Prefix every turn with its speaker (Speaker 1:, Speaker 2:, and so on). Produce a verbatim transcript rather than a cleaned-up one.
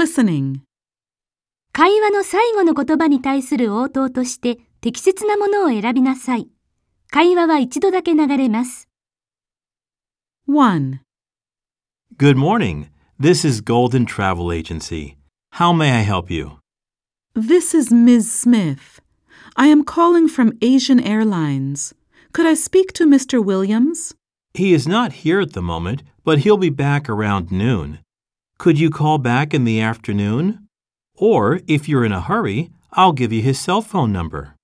Speaker 1: Listening.
Speaker 2: 会話の最後の言葉に対する応答として適切なものを選びなさい。会話は一度だけ流れます。
Speaker 1: one.
Speaker 3: Good morning. This is Golden Travel Agency. How may I help you?
Speaker 1: This is Miz Smith. I am calling from Asian Airlines. Could I speak to Mister Williams?
Speaker 3: He is not here at the moment, but he'll be back around noon. Could you call back in the afternoon? Or, if you're in a hurry, I'll give you his cell phone number.